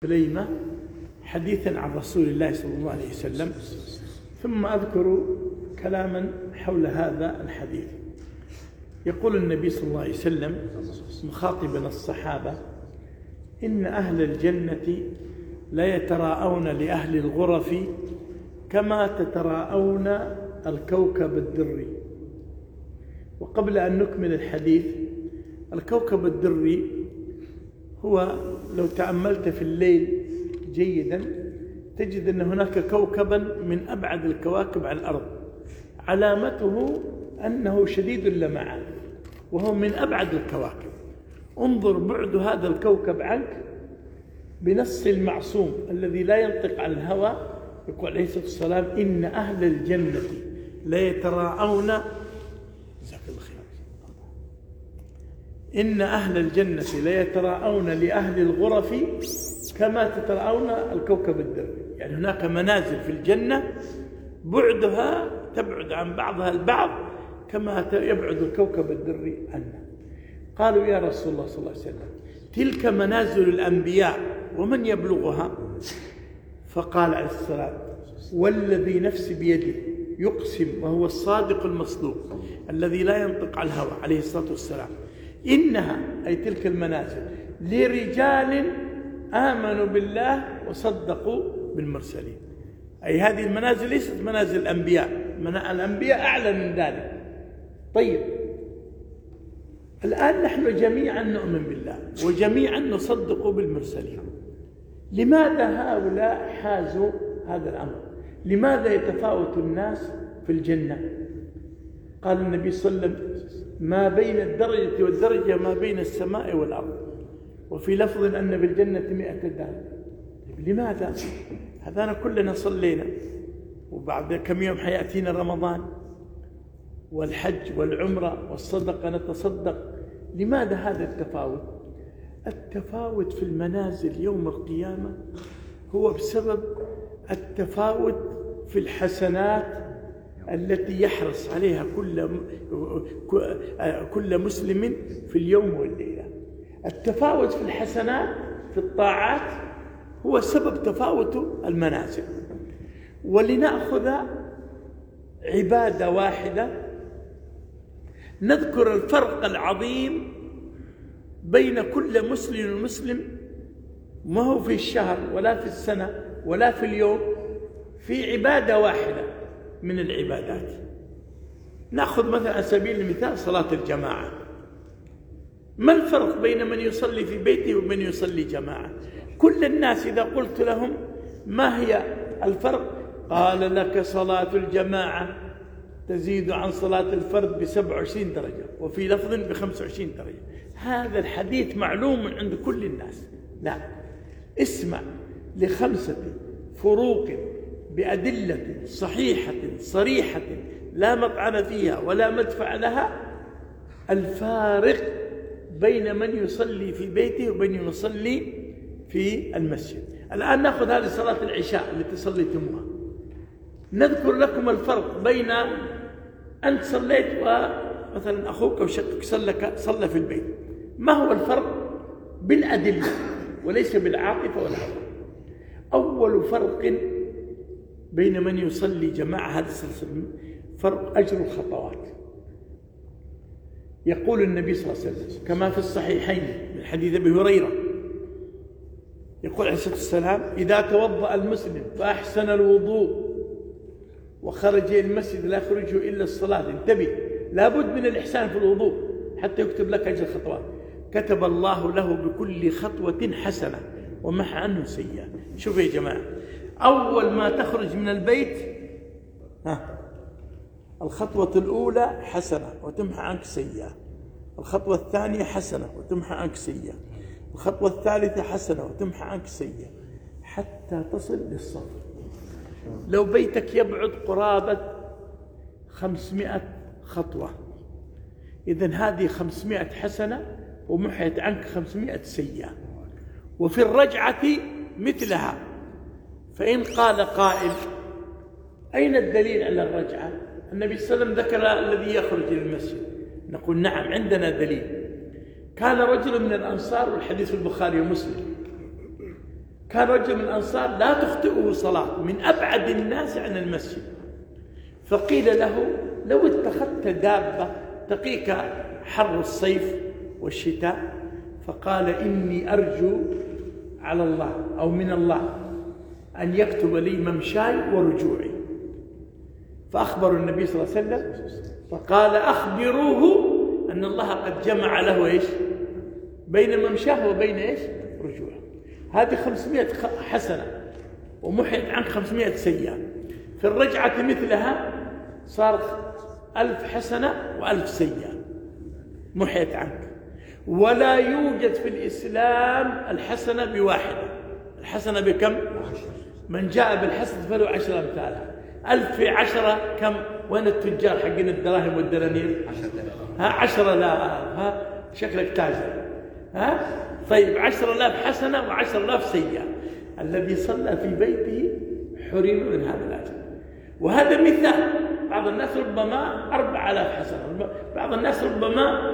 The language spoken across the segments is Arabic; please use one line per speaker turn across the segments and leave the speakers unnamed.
سليمة حديثا عن رسول الله صلى الله عليه وسلم، ثم أذكر كلاما حول هذا الحديث. يقول النبي صلى الله عليه وسلم مخاطبا الصحابة: إن أهل الجنة لا يتراءون لأهل الغرف كما تتراءون الكوكب الدري. وقبل أن نكمل الحديث، الكوكب الدري هو لو تأملت في الليل جيدا تجد أن هناك كوكبا من أبعد الكواكب على الأرض، علامته أنه شديد اللمعان وهو من أبعد الكواكب. انظر بعد هذا الكوكب عنك بنص المعصوم الذي لا ينطق عن الهوى، يقول عليه الصلاة والسلام: إن أهل الجنة لا يتراءون، جزاك الله خير، إن أهل الجنة لا يتراءون لأهل الغرف كما تتراءون الكوكب الدري. يعني هناك منازل في الجنة بعدها تبعد عن بعضها البعض كما يبعد الكوكب الدري عنه. قالوا: يا رسول الله صلى الله عليه وسلم، تلك منازل الأنبياء ومن يبلغها؟ فقال عليه السلام: والذي نفسي بيده، يقسم وهو الصادق المصدوق الذي لا ينطق عن الهوى عليه الصلاة والسلام، إنها أي تلك المنازل لرجال آمنوا بالله وصدقوا بالمرسلين. أي هذه المنازل ليست منازل الأنبياء، الأنبياء أعلى من ذلك. طيب، الآن نحن جميعا نؤمن بالله وجميعا نصدق بالمرسلين. لماذا هؤلاء حازوا هذا الأمر؟ لماذا يتفاوت الناس في الجنة؟ قال النبي صلى الله عليه وسلم: ما بين الدرجة والدرجة ما بين السماء والأرض. وفي لفظ أن بالجنة 100 درجة. لماذا؟ هذانا كلنا صلينا، وبعد كم يوم حيأتينا رمضان والحج والعمرة والصدقة نتصدق. لماذا هذا التفاوت؟ التفاوت في المنازل يوم القيامة هو بسبب التفاوت في الحسنات التي يحرص عليها كل مسلم في اليوم والليلة. التفاوت في الحسنات في الطاعات هو سبب تفاوت المنازل. ولنأخذ عبادة واحدة نذكر الفرق العظيم بين كل مسلم ومسلم، ما هو في الشهر ولا في السنة ولا في اليوم، في عبادة واحدة من العبادات. نأخذ مثلا على سبيل المثال صلاة الجماعة. ما الفرق بين من يصلي في بيته ومن يصلي جماعة؟ كل الناس إذا قلت لهم ما هي الفرق، قال لك: صلاة الجماعة تزيد عن صلاة الفرد ب27 درجة، وفي لفظ ب25 درجة. هذا الحديث معلوم عند كل الناس. لا، اسمع ل5 فروق بأدلة صحيحة صريحة لا مطعن فيها ولا مدفع لها، الفارق بين من يصلي في بيته ومن يصلي في المسجد. الآن نأخذ هذه صلاة العشاء التي صليتموها، نذكر لكم الفرق بين أنت صليت ومثلا أخوك أو شقك صلى في البيت. ما هو الفرق؟ بالأدلة وليس بالعاطفة والهوى. أول فرق بين من يصلي جماعة هذا فرق أجر الخطوات. يقول النبي صلى الله عليه وسلم كما في الصحيحين من حديث أبي هريرة، يقول عليه الصلاة والسلام: إذا توضأ المسلم فأحسن الوضوء وخرج إلى المسجد لا يخرجه إلا الصلاة، انتبه، لابد من الإحسان في الوضوء حتى يكتب لك أجر الخطوات، كتب الله له بكل خطوة حسنة ومحى عنه سيئة. شوفوا يا جماعة، أول ما تخرج من البيت الخطوة الأولى حسنة وتمحى عنك سيئة، الخطوة الثانية حسنة وتمحى عنك سيئة، الخطوة الثالثة حسنة وتمحى عنك سيئة، حتى تصل للصف. لو بيتك يبعد قرابة 500 خطوة، إذن هذه 500 حسنة ومحيت عنك 500 سيئة، وفي الرجعة مثلها. فإن قال قائل: أين الدليل على الرجعة؟ النبي صلى الله عليه وسلم ذكر الذي يخرج إلى المسجد. نقول: نعم، عندنا دليل. كان رجل من الأنصار، والحديث في البخاري ومسلم، كان رجل من الأنصار لا تخطئه صلاة، من أبعد الناس عن المسجد، فقيل له لو اتخذت دابة تقيك حر الصيف والشتاء، فقال إني أرجو على الله أو من الله أن يكتب لي ممشاي ورجوعي. فأخبروا النبي صلى الله عليه وسلم فقال أخبروه أن الله قد جمع له إيش بين ممشاه وبين إيش رجوعه. هذه 500 حسنة ومحيت عنك 500 سيئة، في الرجعة مثلها صار 1000 حسنة و1000 سيئة محيت عنك. ولا يوجد في الإسلام الحسنة بواحدة، الحسنة بكم؟ من جاء بالحسنة فله 10 أمثالها. 1000 في 10 كم؟ وين التجار حقين الدراهم والدنانير؟ 10,000. ها شكلك تاجر. ها طيب 10,000 حسنة و10,000 سيئة. الذي صلى في بيته حرم من هذا الأجر. وهذا مثال، بعض الناس ربما 4,000 حسنة، بعض الناس ربما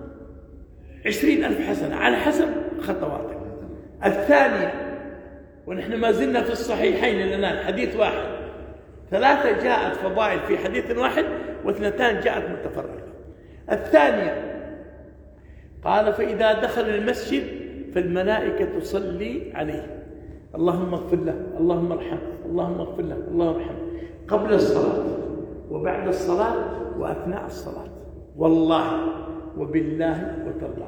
20,000 حسنة، على حسب خطواتك. الثانية، ونحن ما زلنا في الصحيحين الآن، حديث واحد، 3 جاءت فضائل في حديث واحد و2 جاءت متفرقة. الثانية قال فإذا دخل المسجد فالملائكة تصلي عليه، اللهم اغفر له، اللهم ارحمه، اللهم اغفر له، اللهم ارحمه، قبل الصلاة وبعد الصلاة وأثناء الصلاة. والله وبالله وتالله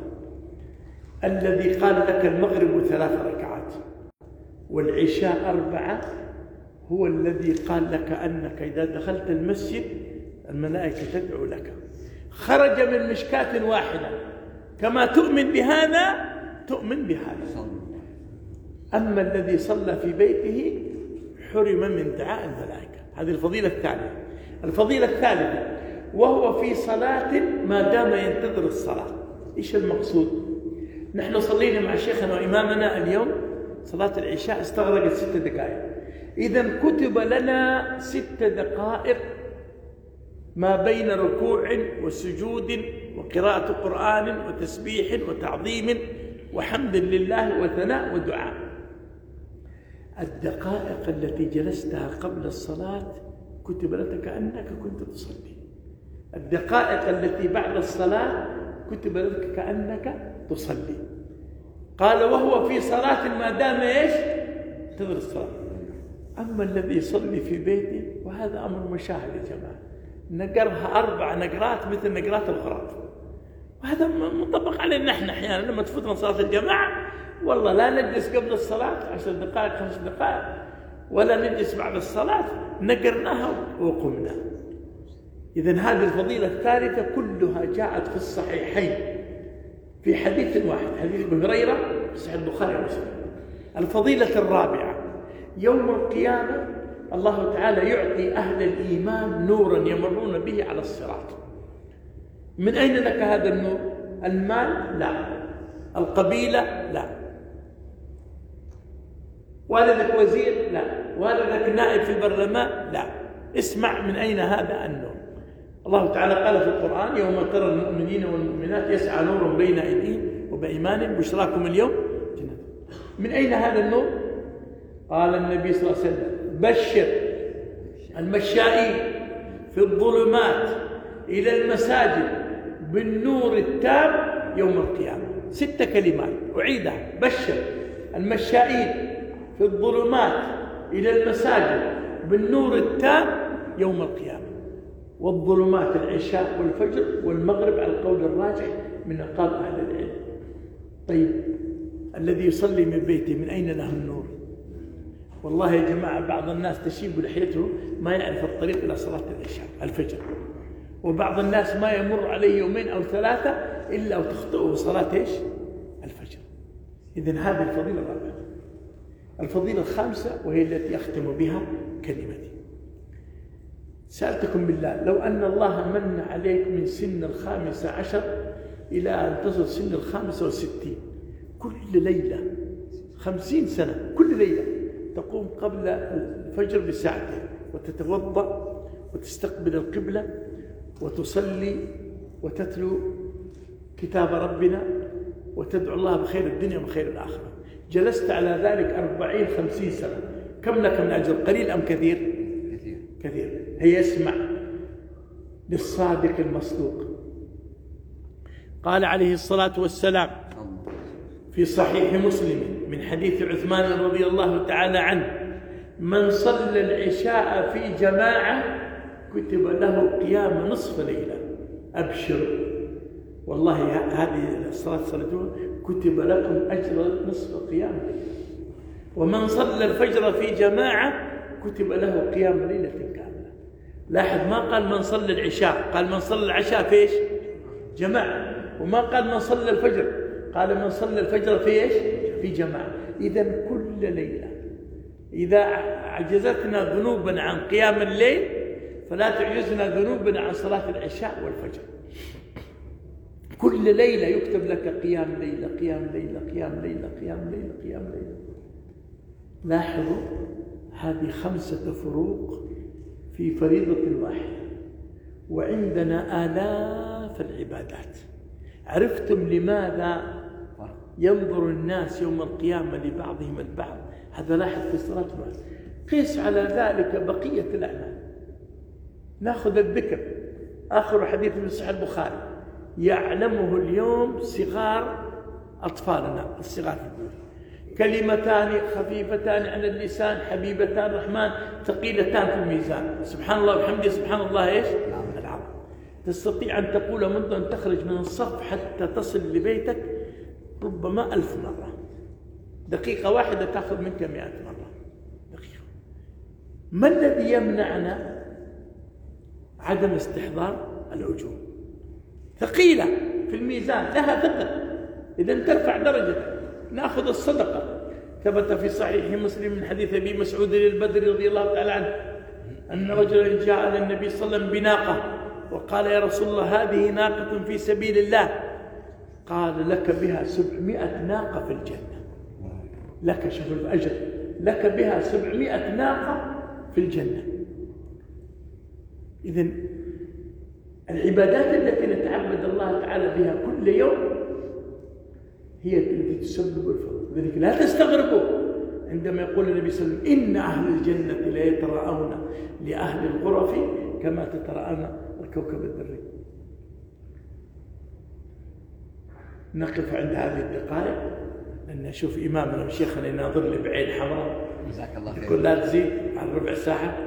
الذي قال لك المغرب 3 ركعات والعشاء 4 هو الذي قال لك أنك إذا دخلت المسجد الملائكة تدعو لك. خرج من مشكاة واحدة، كما تؤمن بهذا تؤمن بهذا. أما الذي صلى في بيته حرم من دعاء الملائكة. هذه الفضيلة الثانية. الفضيلة الثالثة وهو في صلاة ما دام ينتظر الصلاة. إيش المقصود؟ نحن صلينا مع شيخنا وإمامنا اليوم صلاة العشاء استغرقت 6 دقائق، إذن كتب لنا 6 دقائق ما بين ركوع وسجود وقراءة قرآن وتسبيح وتعظيم وحمد لله وثناء ودعاء. الدقائق التي جلستها قبل الصلاة كتب لك كأنك كنت تصلي. الدقائق التي بعد الصلاة كتب لك كأنك تصلي. قال وهو في صلاة ما دام إيش؟ ينتظر الصلاة. أما الذي يصلي في بيته وهذا أمر مشاهد يا جماعة، نقرها 4 نقرات مثل نقرات الخراف، وهذا مطبق علينا نحن أحيانا لما تفوتنا صلاة الجماعة والله لا نجلس قبل الصلاة 10 دقائق 5 دقائق ولا نجلس بعد الصلاة، نقرناها وقمنا. إذن هذه الفضيلة الثالثة كلها جاءت في الصحيحين في حديث واحد، حديث أبي هريرة في صحيح البخاري ومسلم. الفضيلة الرابعة يوم القيامة الله تعالى يعطي أهل الإيمان نورا يمرون به على الصراط. من أين لك هذا النور؟ المال؟ لا. القبيلة؟ لا. والدك وزير؟ لا. والدك نائب في البرلمان؟ لا. اسمع من أين هذا النور. الله تعالى قال في القرآن يوم ترى المؤمنين والمؤمنات يسعى نور بين أيديهم وبأيمانهم بشراكم اليوم جنة. من أين هذا النور؟ قال النبي صلى الله عليه وسلم بشر المشائين في الظلمات إلى المساجد بالنور التام يوم القيامة. 6 كلمات أعيدها: بشر المشائين في الظلمات إلى المساجد بالنور التام يوم القيامة. والظلمات العشاء والفجر والمغرب على القول الراجح من أقوال أهل العلم. طيب الذي يصلي من بيته من أين له النور؟ والله يا جماعة بعض الناس تشيب لحيته ما يعرف الطريق إلى صلاة العشاء الفجر، وبعض الناس ما يمر عليه 2 أو 3 إلا وتخطئه صلاة إيش؟ الفجر. إذن هذه الفضيلة الرابعة. الفضيلة الخامسة وهي التي أختم بها كلمتي، سألتكم بالله لو أن الله من عليك من سن 15 إلى أن تصل سن 65 كل ليلة 50 سنة كل ليلة تقوم قبل الفجر بساعتين وتتوضأ وتستقبل القبلة وتصلي وتتلو كتاب ربنا وتدعو الله بخير الدنيا وخير الآخرة، جلست على ذلك 40-50 سنة، كم لك من أجر؟ قليل أم كثير؟ كثير. هي اسمع للصادق المصدوق. قال عليه الصلاة والسلام في صحيح مسلم من حديث عثمان رضي الله تعالى عنه: من صلى العشاء في جماعة كتب له قيام نصف ليلة. أبشر والله هذه الصلاة صليتوها كتب لكم أجر نصف قيام ليلة. ومن صلى الفجر في جماعة كتب له قيام ليلة كاملة. لاحظ ما قال من صلى العشاء، قال من صلى العشاء في ايش؟ جماعة. وما قال من صلى الفجر، قال من صلى الفجر في ايش؟ في جماعة. إذا كل ليلة إذا عجزتنا ذنوبنا عن قيام الليل فلا تعجزنا ذنوبنا عن صلاة العشاء والفجر. كل ليلة يكتب لك قيام ليلة قيام ليلة قيام ليلة قيام ليلة قيام ليلة. لاحظوا هذه 5 فروق في فريضة واحدة، وعندنا آلاف العبادات. عرفتم لماذا ينظر الناس يوم القيامة لبعضهم البعض؟ هذا لاحظ في صلاة الواحد. قيس على ذلك بقية الأعمال. نأخذ الذكر، آخر حديث من صحيح البخاري: يعلمه اليوم صغار أطفالنا الصغار في البيوت، كلمتان خفيفتان على اللسان حبيبتان الرحمن ثقيلتان في الميزان، سبحان الله وبحمده سبحان الله ايش؟ العظيم. تستطيع أن تقول منذ أن تخرج من الصف حتى تصل لبيتك ربما 1000 مرة. دقيقة واحدة تأخذ منك 100 مرة دقيقة. ما الذي يمنعنا عدم استحضار الأجور؟ ثقيلة في الميزان، لها ثقل، إذا ترفع درجتك. نأخذ الصدقة. ثبت في صحيح مسلم من حديث أبي مسعود البدري رضي الله تعالى عنه أن رجلا جاء للنبي صلى الله عليه وسلم بناقة وقال: يا رسول الله هذه ناقة في سبيل الله. قال: لك بها 700 ناقة في الجنة. لك، شوف الأجر، لك بها 700 ناقة في الجنة. إذن العبادات التي نتعبد الله تعالى بها كل يوم هي التي تسبب الفضل. لذلك لا تستغربوا عندما يقول النبي صلى الله عليه وسلم: إن أهل الجنة لا يتراءون لأهل الغرف كما تتراءون الكوكب الدري. نقف عند هذه الدقائق لأن نشوف إمامنا وشيخنا يناظر لي بعين حمراء،
جزاك الله خير،
يقول لا تزيد عن ربع ساعة.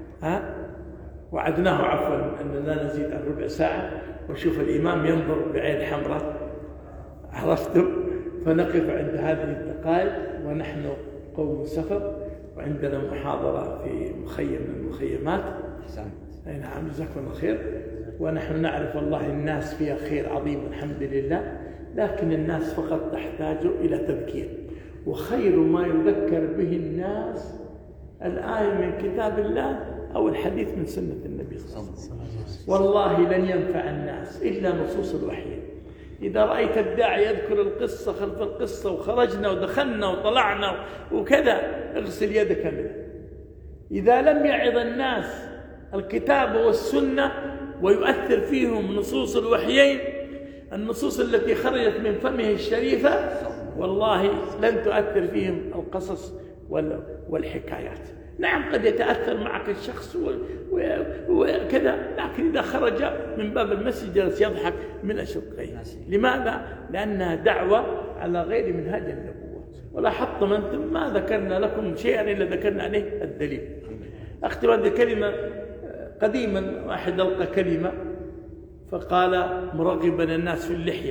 وعدناه عفوا أن لا نزيد عن ربع ساعة، وشوف الإمام ينظر بعين حمراء، عرفتم؟ فنقف عند هذه الدقائق ونحن قوم سفر وعندنا محاضرة في مخيم من المخيمات. أي نعم، جزاكم الله خير. ونحن نعرف والله الناس فيها خير عظيم الحمد لله، لكن الناس فقط تحتاج إلى تذكير. وخير ما يذكر به الناس الآية من كتاب الله أو الحديث من سنة النبي صلى الله عليه وسلم. والله لن ينفع الناس إلا نصوص الوحي. إذا رأيت الداعي يذكر القصة خلف القصة وخرجنا ودخلنا وطلعنا وكذا، اغسل يدك منه. إذا لم يعظ الناس الكتاب والسنة ويؤثر فيهم نصوص الوحيين، النصوص التي خرجت من فمه الشريفة، والله لن تؤثر فيهم القصص والحكايات. نعم قد يتأثر معك الشخص وكذا، لكن إذا خرج من باب المسجد جلس يضحك من الشقين. لماذا؟ لأنها دعوة على غير منهاج النبوة. ولاحظتم أنتم ما ذكرنا لكم شيئا إلا ذكرنا عليه الدليل. أختم هذه الكلمة. قديما واحد ألقى كلمة فقال مرغبا الناس في اللحية: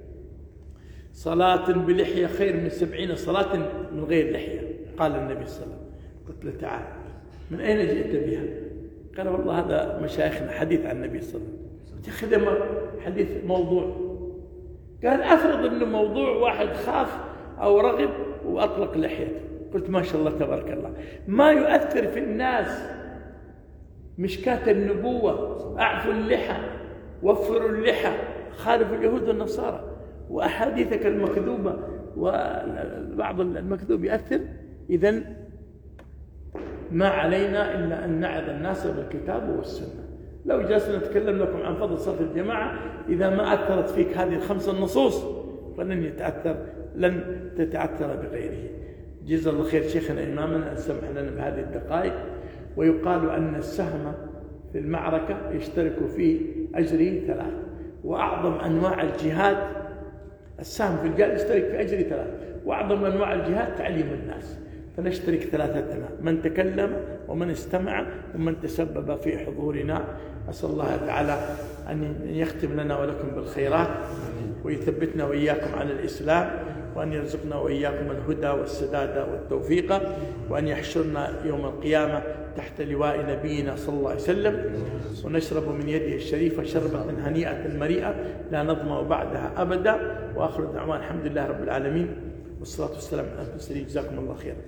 صلاة بلحية خير من 70 صلاة من غير لحية. قال النبي صلى الله عليه وسلم. قلت له: تعال، من أين جئت بها؟ قال: والله هذا مشايخنا حديث عن النبي صلى الله عليه وسلم. خدم حديث موضوع. قال: أفرض أنه موضوع واحد خاف أو رغب وأطلق لحيته. قلت: ما شاء الله تبارك الله، ما يؤثر في الناس مشكاة النبوة: أعفوا اللحى، وفروا اللحى، خالفوا اليهود والنصارى، وأحاديثك المكذوبة وبعض المكذوب يؤثر. إذن ما علينا إلا أن نعظ الناس بالكتاب والسنة. لو جلسنا نتكلم لكم عن فضل صلاة الجماعة، إذا ما أثرت فيك هذه ال5 النصوص فلن يتأثر لن تتأثر بغيره. جزا الله خير شيخنا إمامنا أن سمح لنا بهذه الدقائق. ويقال أن السهم في المعركة يشترك فيه أجره 3، وأعظم أنواع الجهاد السهم في الجهاد يشترك في أجر 3، وأعظم أنواع الجهاد تعليم الناس، فنشترك 3 من تكلم ومن استمع ومن تسبب في حضورنا. أسأل الله تعالى أن يختم لنا ولكم بالخيرات، ويثبتنا وإياكم على الإسلام، وأن يرزقنا وإياكم الهدى والسداد والتوفيق، وأن يحشرنا يوم القيامة تحت لواء نبينا صلى الله عليه وسلم، ونشرب من يده الشريفة شربة هنيئة مريئة لا نظمأ بعدها أبدا. وآخر دعوان الحمد لله رب العالمين، والصلاة والسلام على المرسلين. جزاكم الله خيرا.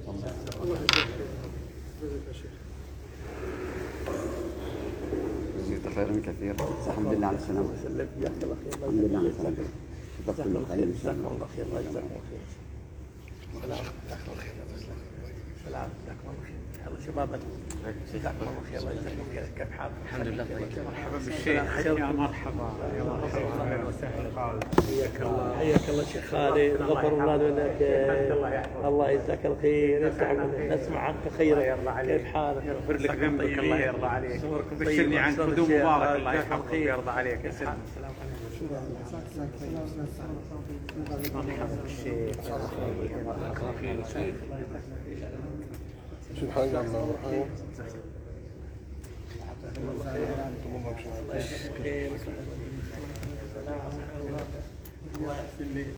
جزاك خيرا كثيرا. الحمد لله على السلامة. الحمد لله على السلامة. جزاكم الله خير.
جزاكم الله خير. جزاكم الله خير. سلام. جزاكم الله خير. سلام. جزاكم الله خير. يلا شبابنا. جزاكم الله خير. الله يجزاكم خير. كيف حالك؟
الحمد لله. مرحبا بالشيخ. يا مرحبا. يا مرحبا. اهلا وسهلا. حياك الله.
حياك الله شيخ خالد. غفر الله لك. الله يجزاك الخير. نسمع عنك خيرا. كيف حالك؟
يغفر لك ذنبك. الله يرضى عليك. بشرني عنك قدوم مبارك. الله يحفظك ويرضى عليك. السلام مرحبا بالشيخ.
شو الحاجة الله
خير.